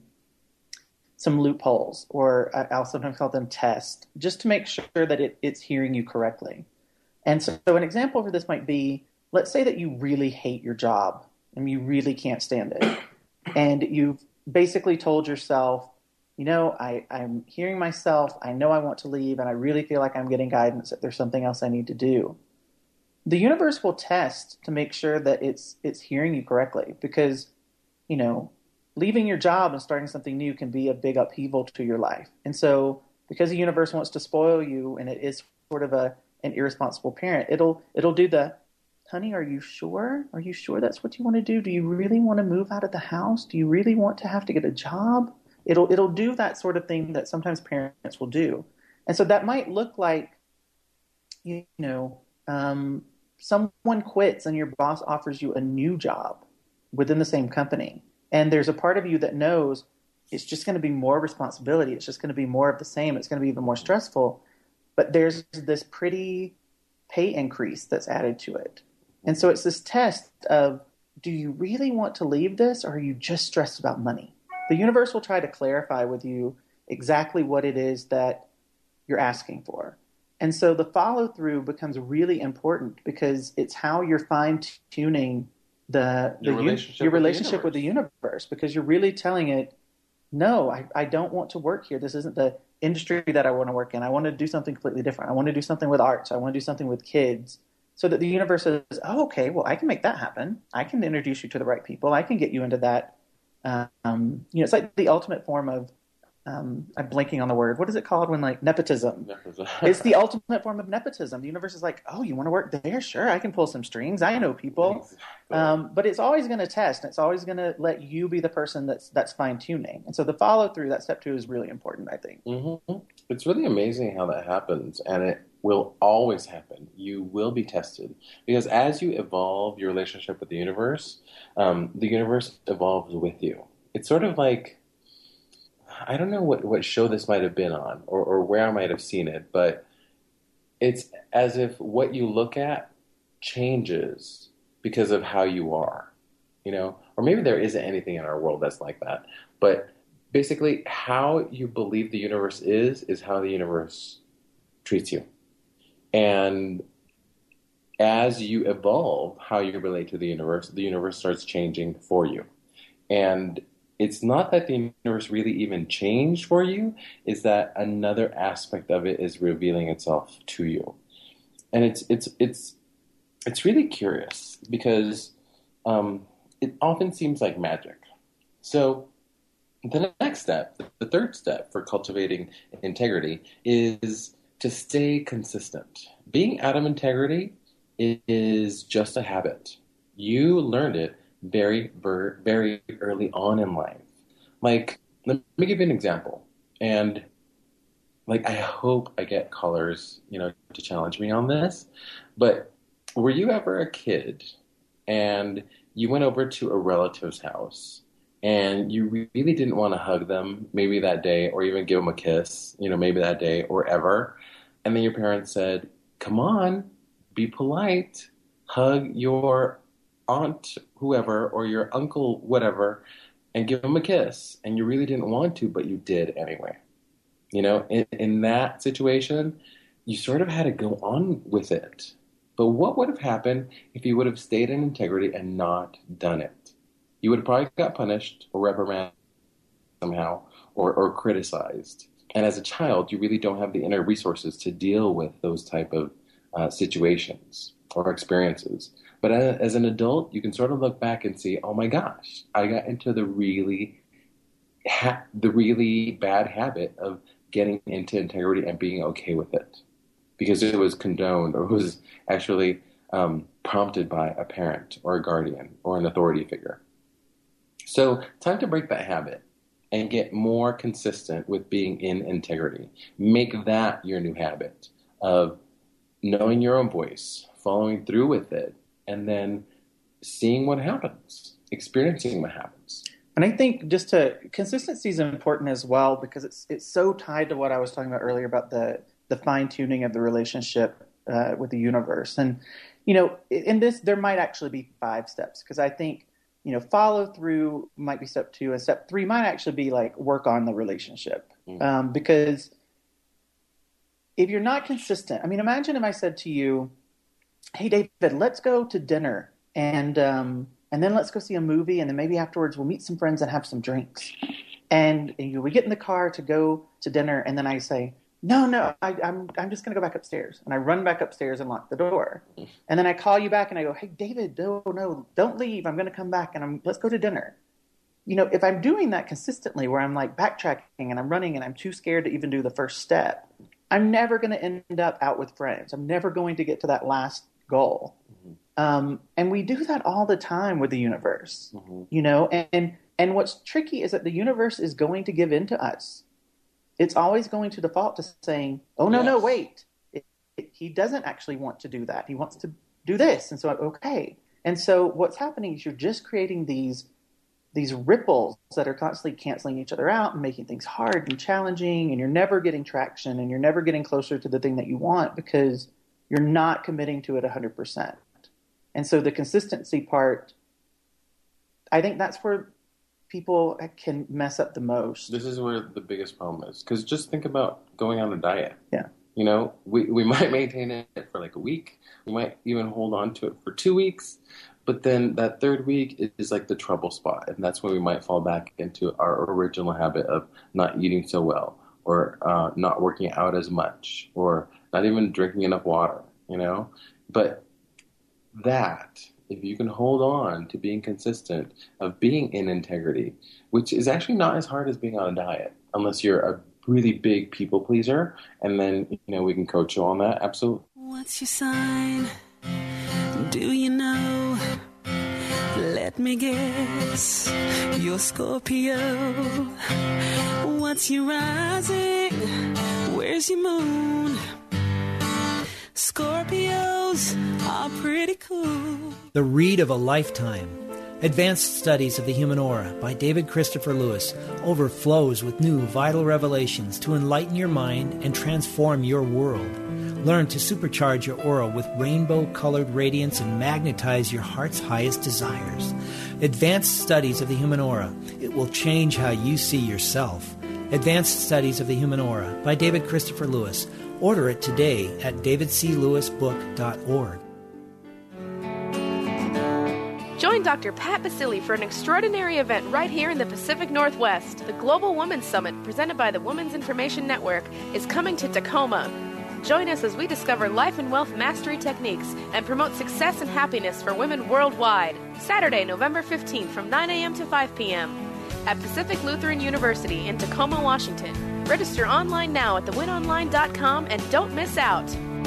D: some loopholes, or I'll sometimes call them tests, just to make sure that it, it's hearing you correctly. And so, so an example for this might be, let's say that you really hate your job and you really can't stand it. And you've basically told yourself, you know, I, I'm hearing myself, I know I want to leave, and I really feel like I'm getting guidance that there's something else I need to do. The universe will test to make sure that it's it's hearing you correctly, because, you know, leaving your job and starting something new can be a big upheaval to your life. And so because the universe wants to spoil you, and it is sort of a an irresponsible parent, it'll it'll do the, honey, are you sure? Are you sure that's what you want to do? Do you really want to move out of the house? Do you really want to have to get a job? It'll it'll do that sort of thing that sometimes parents will do. And so that might look like, you know, um, someone quits and your boss offers you a new job within the same company. And there's a part of you that knows it's just going to be more responsibility. It's just going to be more of the same. It's going to be even more stressful. But there's this pretty pay increase that's added to it. And so it's this test of, do you really want to leave this, or are you just stressed about money? The universe will try to clarify with you exactly what it is that you're asking for. And so the follow through becomes really important, because it's how you're fine-tuning the, the
C: your relationship,
D: your
C: with,
D: relationship
C: the
D: with the universe, because you're really telling it, no, I, I don't want to work here. This isn't the industry that I want to work in. I want to do something completely different. I want to do something with arts. I want to do something with kids. So that the universe says, oh, okay, well, I can make that happen. I can introduce you to the right people. I can get you into that. Um, you know, it's like the ultimate form of, um, I'm blanking on the word. What is it called when, like, nepotism?
C: Nepotism.
D: It's the ultimate form of nepotism. The universe is like, oh, you want to work there? Sure, I can pull some strings. I know people. Um, but it's always going to test, and it's always going to let you be the person that's that's fine-tuning. And so the follow-through, that step two, is really important, I think.
C: Mm-hmm. It's really amazing how that happens, and it will always happen. You will be tested, because as you evolve your relationship with the universe, um, the universe evolves with you. It's sort of like, I don't know what, what show this might have been on, or, or where I might have seen it, but it's as if what you look at changes because of how you are, you know? Or maybe there isn't anything in our world that's like that. But basically, how you believe the universe is, is how the universe treats you. And as you evolve how you relate to the universe, the universe starts changing for you. And it's not that the universe really even changed for you, it's that another aspect of it is revealing itself to you. And it's it's it's it's really curious, because um, it often seems like magic. So the next step, the third step for cultivating integrity, is to stay consistent. Being out of integrity is just a habit. You learned it very, very early on in life. Like, let me give you an example. And, like, I hope I get callers, you know, to challenge me on this. But were you ever a kid and you went over to a relative's house and you really didn't want to hug them maybe that day, or even give them a kiss, you know, maybe that day or ever, and then your parents said, come on, be polite, hug your aunt, whoever, or your uncle, whatever, and give them a kiss, and you really didn't want to, but you did anyway. You know, in, in that situation, you sort of had to go on with it. But what would have happened if you would have stayed in integrity and not done it? You would have probably got punished or reprimanded somehow, or, or criticized. And as a child, you really don't have the inner resources to deal with those type of uh, situations or experiences. But as an adult, you can sort of look back and see, oh my gosh, I got into the really, ha- the really bad habit of getting into integrity and being okay with it, because it was condoned, or it was actually um, prompted by a parent or a guardian or an authority figure. So time to break that habit and get more consistent with being in integrity. Make that your new habit of knowing your own voice, following through with it, and then seeing what happens, experiencing what happens.
D: And I think just to consistency is important as well, because it's it's so tied to what I was talking about earlier about the the fine tuning of the relationship uh, with the universe. And you know, in this there might actually be five steps, because I think you know follow through might be step two, and step three might actually be like work on the relationship, mm. um, because if you're not consistent, I mean, imagine if I said to you, "Hey, David, let's go to dinner and." Um, And then let's go see a movie, and then maybe afterwards we'll meet some friends and have some drinks. And, and you know, we get in the car to go to dinner, and then I say, no, no, I, I'm I'm just going to go back upstairs. And I run back upstairs and lock the door. And then I call you back, and I go, hey, David, no, no, don't leave. I'm going to come back, and I'm let's go to dinner. You know, if I'm doing that consistently, where I'm like backtracking and I'm running and I'm too scared to even do the first step, I'm never going to end up out with friends. I'm never going to get to that last goal. Mm-hmm. Um, and we do that all the time with the universe, mm-hmm. you know, and, and what's tricky is that the universe is going to give in to us. It's always going to default to saying, oh, no, yes. no, wait, it, it, he doesn't actually want to do that. He wants to do this. And so, okay. And so what's happening is you're just creating these, these ripples that are constantly canceling each other out and making things hard and challenging. And you're never getting traction, and you're never getting closer to the thing that you want, because you're not committing to it one hundred percent. And so the consistency part, I think that's where people can mess up the most.
C: This is where the biggest problem is. Because just think about going on a diet.
D: Yeah.
C: You know, we, we might maintain it for like a week. We might even hold on to it for two weeks. But then that third week is like the trouble spot. And that's when we might fall back into our original habit of not eating so well, or uh, not working out as much, or not even drinking enough water, you know? But that, if you can hold on to being consistent, of being in integrity, which is actually not as hard as being on a diet, unless you're a really big people pleaser, and then, you know, we can coach you on that. Absolutely.
N: What's your sign? Do you know? Let me guess. You're Scorpio. What's your rising? Where's your moon? Scorpios are pretty cool.
O: The Read of a Lifetime. Advanced Studies of the Human Aura by David Christopher Lewis overflows with new vital revelations to enlighten your mind and transform your world. Learn to supercharge your aura with rainbow-colored radiance and magnetize your heart's highest desires. Advanced Studies of the Human Aura. It will change how you see yourself. Advanced Studies of the Human Aura by David Christopher Lewis. Order it today at david c lewis book dot org.
G: Join Doctor Pat Basili for an extraordinary event right here in the Pacific Northwest. The Global Women's Summit, presented by the Women's Information Network, is coming to Tacoma. Join us as we discover life and wealth mastery techniques and promote success and happiness for women worldwide. Saturday, November fifteenth from nine a.m. to five p.m. at Pacific Lutheran University in Tacoma, Washington. Register online now at the win online dot com and don't miss out.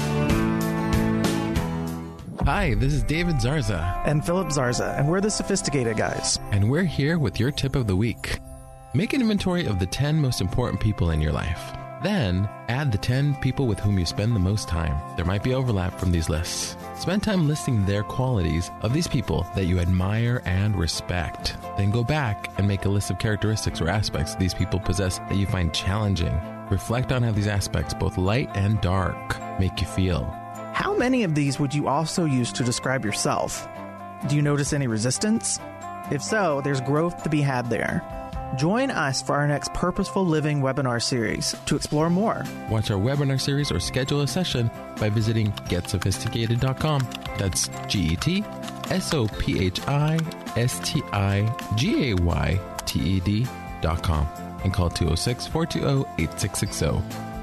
P: Hi, this is David Zarza.
Q: And Philip Zarza, and we're the Sophisticated Guys.
P: And we're here with your tip of the week. Make an inventory of the ten most important people in your life. Then, add the ten people with whom you spend the most time. There might be overlap from these lists. Spend time listing their qualities of these people that you admire and respect. Then go back and make a list of characteristics or aspects these people possess that you find challenging. Reflect on how these aspects, both light and dark, make you feel.
Q: How many of these would you also use to describe yourself? Do you notice any resistance? If so, there's growth to be had there. Join us for our next Purposeful Living webinar series to explore more.
P: Watch our webinar series or schedule a session by visiting get sophisticated dot com. That's G E T S O P H I S T I G A Y T E D dot com and call two oh six, four two oh, eight six six oh.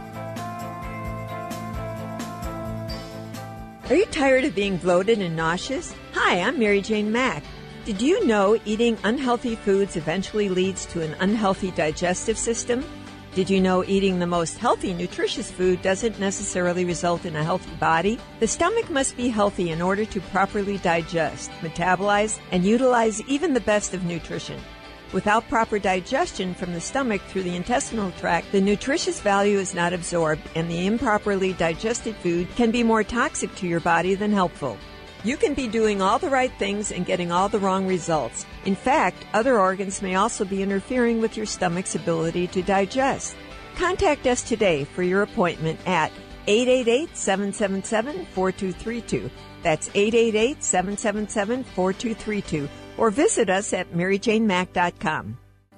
R: Are you tired of being bloated and nauseous? Hi, I'm Mary Jane Mack. Did you know eating unhealthy foods eventually leads to an unhealthy digestive system? Did you know eating the most healthy, nutritious food doesn't necessarily result in a healthy body? The stomach must be healthy in order to properly digest, metabolize, and utilize even the best of nutrition. Without proper digestion from the stomach through the intestinal tract, the nutritious value is not absorbed, and the improperly digested food can be more toxic to your body than helpful. You can be doing all the right things and getting all the wrong results. In fact, other organs may also be interfering with your stomach's ability to digest. Contact us today for your appointment at eight eight eight, seven seven seven, four two three two. That's eight eight eight, seven seven seven, four two three two. Or visit us at mary jane mack dot com.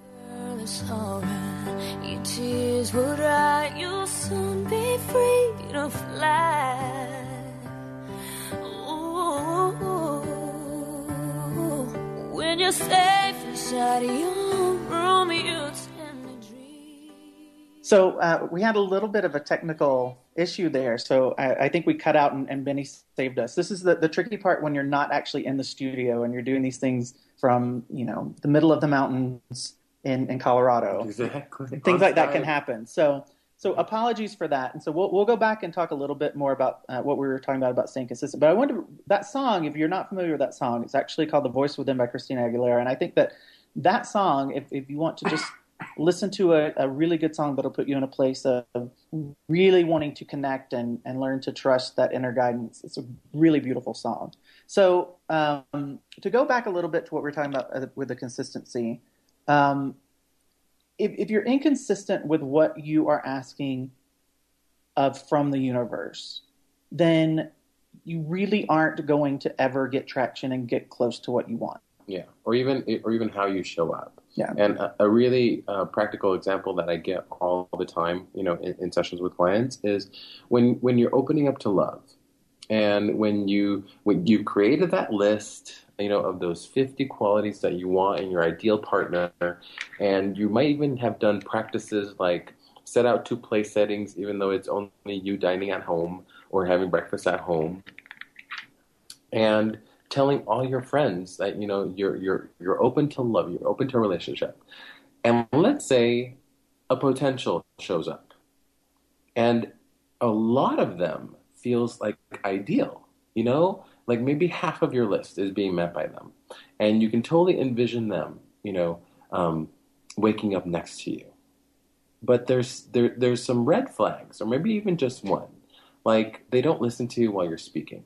N: Your tears will dry, you'll soon be free to fly. When you're safe inside your room, you tend to dream.
D: So uh, we had a little bit of a technical issue there. So I, I think we cut out and, and Benny saved us. This is the, the tricky part when you're not actually in the studio and you're doing these things from, you know, the middle of the mountains in, in Colorado.
C: Exactly.
D: Things like that can happen. So so apologies for that. And so we'll we'll go back and talk a little bit more about uh, what we were talking about about staying consistent. But I wonder, that song, if you're not familiar with that song, it's actually called The Voice Within by Christina Aguilera. And I think that that song, if, if you want to just listen to a, a really good song that'll put you in a place of really wanting to connect and, and learn to trust that inner guidance, it's a really beautiful song. So um, to go back a little bit to what we were talking about with the consistency, um, If, if you're inconsistent with what you are asking of from the universe, then you really aren't going to ever get traction and get close to what you want.
C: Yeah, or even or even how you show up.
D: Yeah.
C: And a, a really uh, practical example that I get all the time, you know, in, in sessions with clients is when when you're opening up to love, and when you when you've created that list, you know, of those fifty qualities that you want in your ideal partner, and you might even have done practices like set out two place settings, even though it's only you dining at home or having breakfast at home, and telling all your friends that, you know, you're you're you're open to love, you're open to a relationship. And let's say a potential shows up, and a lot of them feels like ideal, you know, like maybe half of your list is being met by them, and you can totally envision them, you know, um, waking up next to you. But there's there there's some red flags, or maybe even just one, like they don't listen to you while you're speaking,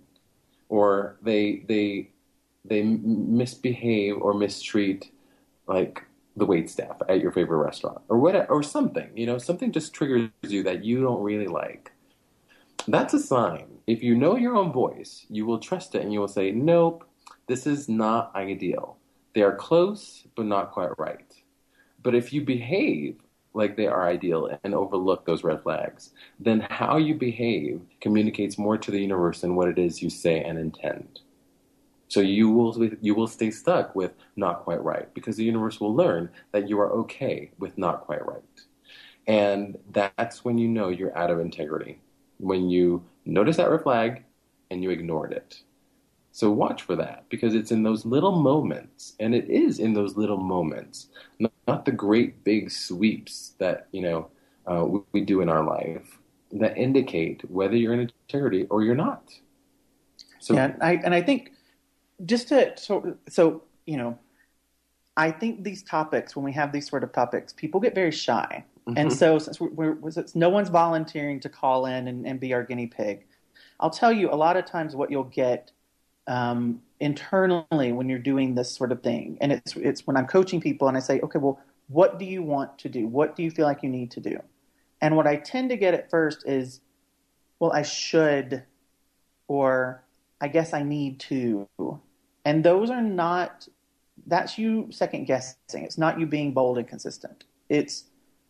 C: or they they they misbehave or mistreat like the waitstaff at your favorite restaurant, or what, or something, you know, something just triggers you that you don't really like. That's a sign. If you know your own voice, you will trust it and you will say, nope, this is not ideal. They are close, but not quite right. But if you behave like they are ideal and overlook those red flags, then how you behave communicates more to the universe than what it is you say and intend. So you will you will stay stuck with not quite right, because the universe will learn that you are okay with not quite right. And that's when you know you're out of integrity, when you notice that red flag and you ignored it. So watch for that, because it's in those little moments, and it is in those little moments, not, not the great big sweeps that, you know, uh, we, we do in our life, that indicate whether you're in integrity or you're not. So,
D: yeah, I, and I think just to, so, so, you know, I think these topics, when we have these sort of topics, people get very shy. Mm-hmm. And so since, we're, we're, since no one's volunteering to call in and, and be our guinea pig, I'll tell you a lot of times what you'll get um, internally when you're doing this sort of thing. And it's it's when I'm coaching people and I say, okay, well, what do you want to do? What do you feel like you need to do? And what I tend to get at first is, well, I should, or I guess I need to. And those are not, that's you second guessing. It's not you being bold and consistent. It's,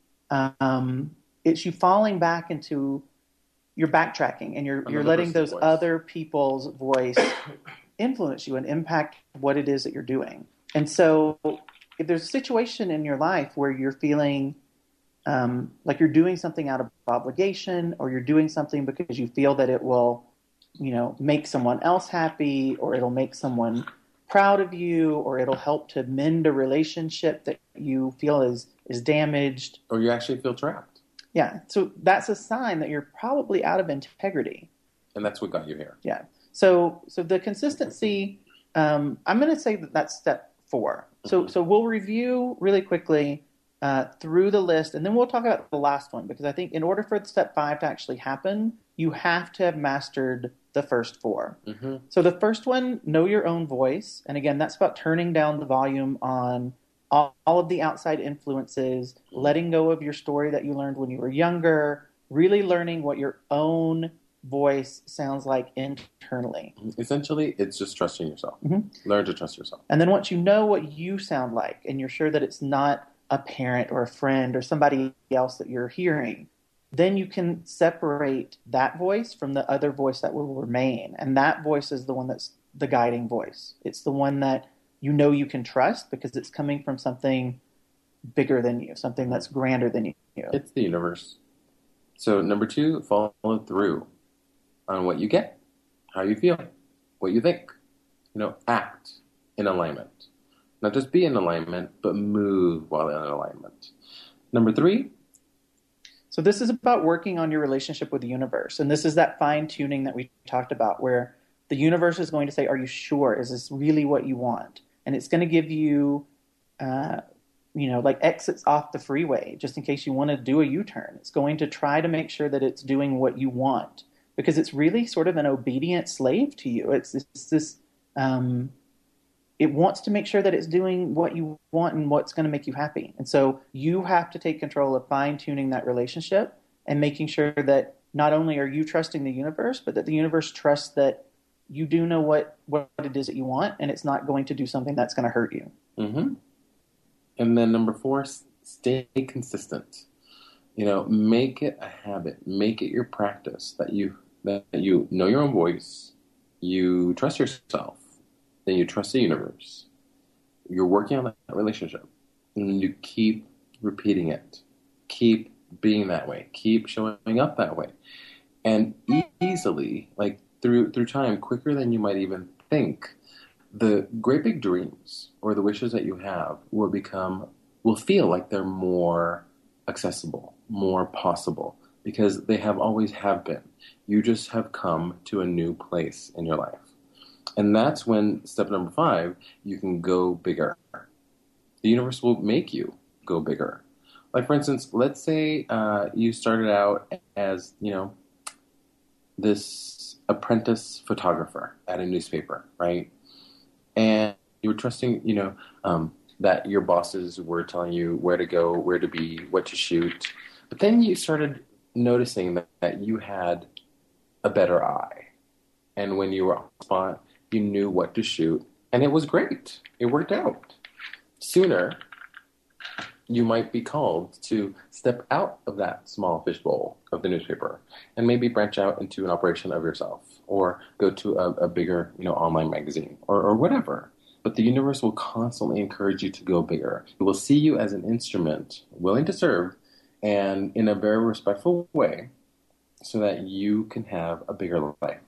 D: um, it's you falling back into, you're backtracking, and you're, you're letting those voice. other people's voice influence you and impact what it is that you're doing. And so if there's a situation in your life where you're feeling um, like you're doing something out of obligation, or you're doing something because you feel that it will, you know, make someone else happy, or it'll make someone proud of you, or it'll help to mend a relationship that you feel is, is damaged.
C: Or you actually feel trapped.
D: Yeah. So that's a sign that you're probably out of integrity.
C: And that's what got you here.
D: Yeah. So, so the consistency, um, I'm going to say that that's step four. So, mm-hmm. so we'll review really quickly uh, through the list, and then we'll talk about the last one, because I think in order for step five to actually happen, you have to have mastered the first four.
C: Mm-hmm.
D: So the first one, know your own voice. And again, that's about turning down the volume on all, all of the outside influences, letting go of your story that you learned when you were younger, really learning what your own voice sounds like internally.
C: Essentially, it's just trusting yourself.
D: Mm-hmm.
C: Learn to trust yourself.
D: And then once you know what you sound like, and you're sure that it's not a parent or a friend or somebody else that you're hearing, then you can separate that voice from the other voice that will remain. And that voice is the one that's the guiding voice. It's the one that you know you can trust because it's coming from something bigger than you, something that's grander than you.
C: It's the universe. So number two, follow through on what you get, how you feel, what you think. You know, act in alignment. Not just be in alignment, but move while in alignment. Number three.
D: So this is about working on your relationship with the universe. And this is that fine-tuning that we talked about, where the universe is going to say, are you sure? Is this really what you want? And it's going to give you, uh, you know, like exits off the freeway, just in case you want to do a U-turn. It's going to try to make sure that it's doing what you want, because it's really sort of an obedient slave to you. It's, it's this, um, it wants to make sure that it's doing what you want and what's going to make you happy. And so you have to take control of fine-tuning that relationship and making sure that not only are you trusting the universe, but that the universe trusts that you do know what, what it is that you want, and it's not going to do something that's going to hurt you.
C: Mm-hmm. And then number four, stay consistent. You know, make it a habit. Make it your practice that you that you know your own voice, you trust yourself, then you trust the universe. You're working on that relationship, and you keep repeating it. Keep being that way. Keep showing up that way. And easily, like through through time, quicker than you might even think, the great big dreams or the wishes that you have will become, will feel like they're more accessible, more possible, because they have always have been. You just have come to a new place in your life. And that's when, step number five, you can go bigger. The universe will make you go bigger. Like, for instance, let's say uh, you started out as, you know, this apprentice photographer at a newspaper, right? And you were trusting, you know, um, that your bosses were telling you where to go, where to be, what to shoot. But then you started noticing that, that you had a better eye. And when you were on the spot, you knew what to shoot. And it was great. It worked out. Sooner, you might be called to step out of that small fishbowl of the newspaper and maybe branch out into an operation of yourself, or go to a, a bigger, you know, online magazine, or, or whatever. But the universe will constantly encourage you to go bigger. It will see you as an instrument willing to serve, and in a very respectful way, so that you can have a bigger life.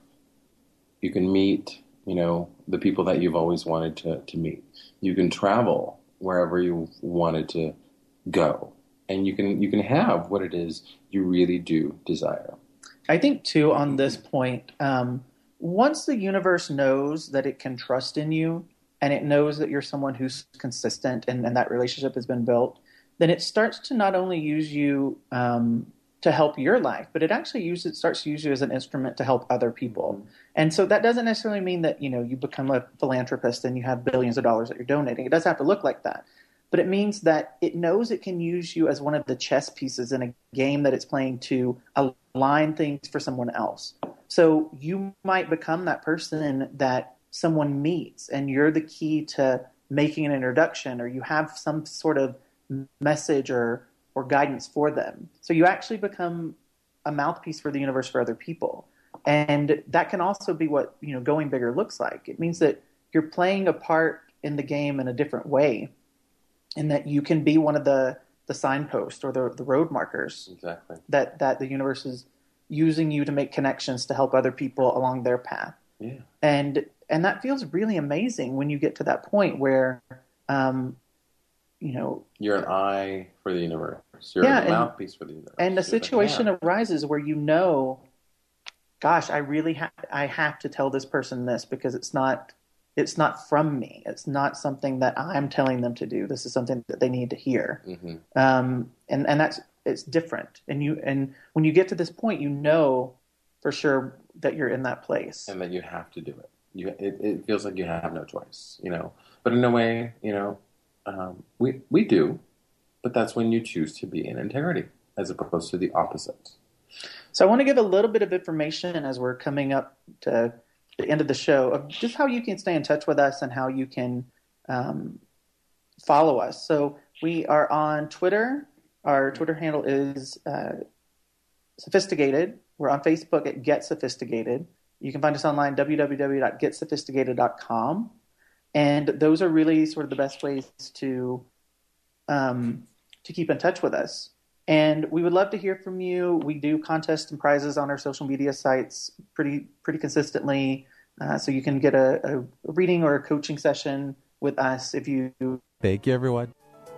C: You can meet, you know, the people that you've always wanted to, to meet. You can travel wherever you wanted to go. And you can you can have what it is you really do desire.
D: I think, too, on this point, um, once the universe knows that it can trust in you, and it knows that you're someone who's consistent, and, and that relationship has been built, then it starts to not only use you um, to help your life, but it actually uses it starts to use you as an instrument to help other people. Mm-hmm. And so that doesn't necessarily mean that, you know, you become a philanthropist and you have billions of dollars that you're donating. It doesn't have to look like that. But it means that it knows it can use you as one of the chess pieces in a game that it's playing to align things for someone else. So you might become that person that someone meets, and you're the key to making an introduction, or you have some sort of message or or guidance for them. So you actually become a mouthpiece for the universe for other people. And that can also be what, you know, going bigger looks like. It means that you're playing a part in the game in a different way, and that you can be one of the, the signposts or the, the road markers.
C: Exactly. That,
D: that the universe is using you to make connections to help other people along their path.
C: Yeah.
D: And and that feels really amazing when you get to that point where, um, you know,
C: you're an eye for the universe. You're
D: yeah,
C: a mouthpiece for the universe.
D: And the
C: you're
D: situation
C: the
D: arises where you know, gosh, I really have I have to tell this person this, because it's not it's not from me. It's not something that I'm telling them to do. This is something that they need to hear.
C: Mm-hmm.
D: Um, and and that's it's different. And you and when you get to this point, you know for sure that you're in that place.
C: And that you have to do it. You, it, it feels like you have no choice, you know. But in a way, you know, um, we we do, but that's when you choose to be in integrity as opposed to the opposite.
D: So I want to give a little bit of information as we're coming up to the end of the show of just how you can stay in touch with us and how you can um, follow us. So we are on Twitter. Our Twitter handle is uh, Sophisticated. We're on Facebook at Get Sophisticated. You can find us online, w w w dot get sophisticated dot com. And those are really sort of the best ways to um, to keep in touch with us. And we would love to hear from you. We do contests and prizes on our social media sites pretty pretty consistently. Uh, so you can get a, a reading or a coaching session with us if you...
P: Thank you, everyone.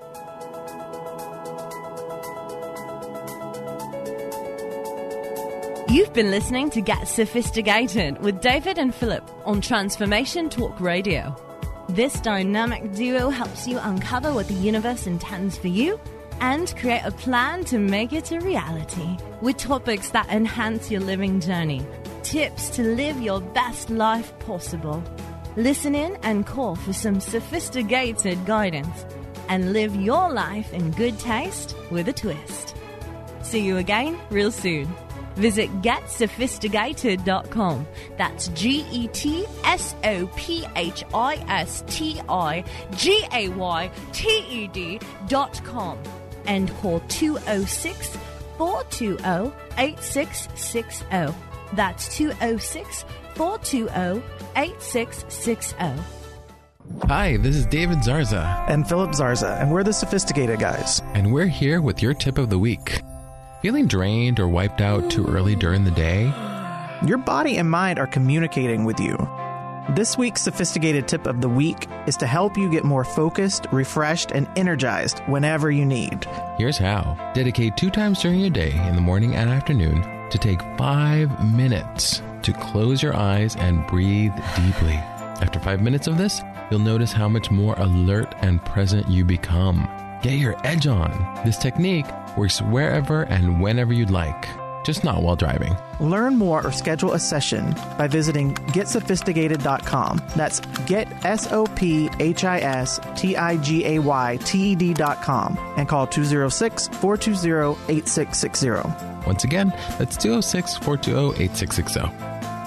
B: You've been listening to Get Sophisticated with David and Philip on Transformation Talk Radio. This dynamic duo helps you uncover what the universe intends for you and create a plan to make it a reality with topics that enhance your living journey, tips to live your best life possible. Listen in and call for some sophisticated guidance and live your life in good taste with a twist. See you again real soon. Visit get sophisticated dot com. That's G E T S O P H I S T I G A Y T E D dot com and call two oh six, four two oh, eight six six oh. That's two oh six, four two oh, eight six six oh.
P: Hi, this is David Zarza.
Q: And Philip Zarza, and we're the Sophisticated Guys.
P: And we're here with your tip of the week. Feeling drained or wiped out too early during the day?
Q: Your body and mind are communicating with you. This week's Sophisticated Tip of the Week is to help you get more focused, refreshed, and energized whenever you need.
P: Here's how. Dedicate two times during your day, in the morning and afternoon, to take five minutes to close your eyes and breathe deeply. After five minutes of this, you'll notice how much more alert and present you become. Get your edge on. This technique works wherever and whenever you'd like, just not while driving.
Q: Learn more or schedule a session by visiting get sophisticated dot com. That's get, S O P H I S T I G A Y T E D dot com and call two oh six, four two oh, eight six six oh.
P: Once again, that's two oh six, four two oh, eight six six oh.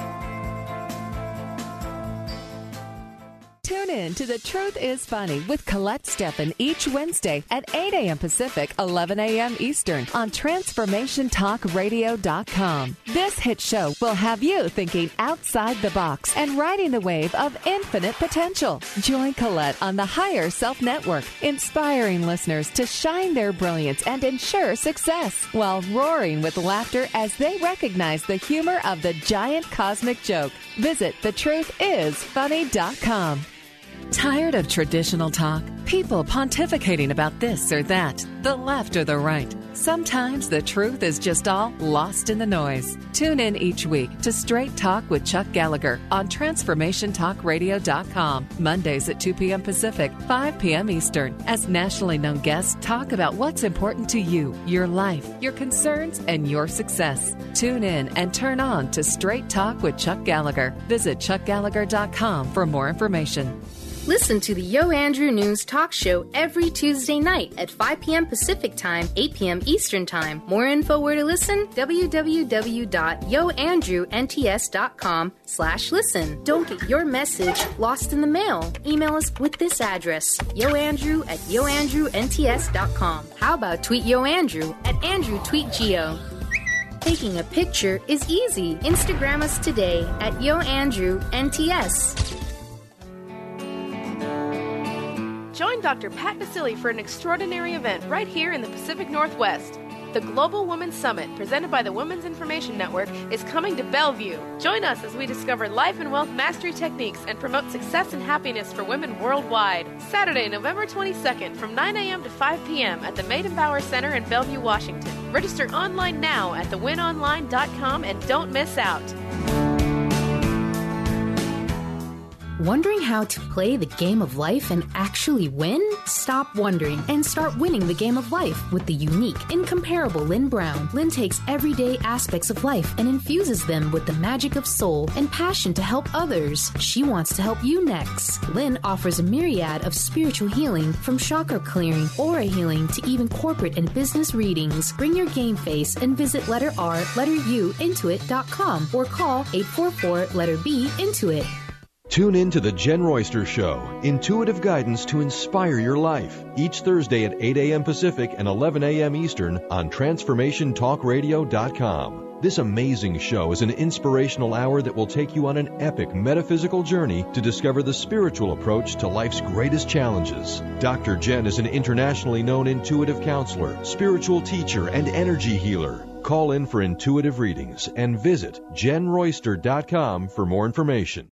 E: Tune in to The Truth is Funny with Colette Steffen each Wednesday at eight a.m. Pacific, eleven a.m. Eastern on transformation talk radio dot com. This hit show will have you thinking outside the box and riding the wave of infinite potential. Join Colette on the Higher Self Network, inspiring listeners to shine their brilliance and ensure success while roaring with laughter as they recognize the humor of the giant cosmic joke. Visit the truth is funny dot com. Tired of traditional talk? People pontificating about this or that, the left or the right. Sometimes the truth is just all lost in the noise. Tune in each week to Straight Talk with Chuck Gallagher on transformation talk radio dot com, Mondays at two p.m. Pacific, five p.m. Eastern, as nationally known guests talk about what's important to you, your life, your concerns, and your success. Tune in and turn on to Straight Talk with Chuck Gallagher. Visit chuck gallagher dot com for more information.
A: Listen to the Yo Andrew News Talk Show every Tuesday night at five p.m. Pacific Time, eight p.m. Eastern Time. More info where to listen, w w w dot yo andrew n t s dot com slash listen. Don't get your message lost in the mail. Email us with this address, yoandrew at yo andrew n t s dot com. How about tweet Yo Andrew at Andrew Tweet Geo? Taking a picture is easy. Instagram us today at Yo Andrew N T S.
G: Join Doctor Pat Basili for an extraordinary event right here in the Pacific Northwest. The Global Women's Summit, presented by the Women's Information Network, is coming to Bellevue. Join us as we discover life and wealth mastery techniques and promote success and happiness for women worldwide. Saturday, November twenty-second from nine a.m. to five p.m. at the Maidenbauer Center in Bellevue, Washington. Register online now at the win online dot com and don't miss out.
A: Wondering how to play the game of life and actually win? Stop wondering and start winning the game of life with the unique, incomparable Lynn Brown. Lynn takes everyday aspects of life and infuses them with the magic of soul and passion to help others. She wants to help you next. Lynn offers a myriad of spiritual healing, from chakra clearing, aura healing, to even corporate and business readings. Bring your game face and visit letter R, letter U, intuit dot com or call eight four four, letter B, Intuit.
H: Tune in to The Jen Royster Show, intuitive guidance to inspire your life, each Thursday at eight a.m. Pacific and eleven a.m. Eastern on transformation talk radio dot com. This amazing show is an inspirational hour that will take you on an epic metaphysical journey to discover the spiritual approach to life's greatest challenges. Doctor Jen is an internationally known intuitive counselor, spiritual teacher, and energy healer. Call in for intuitive readings and visit jen royster dot com for more information.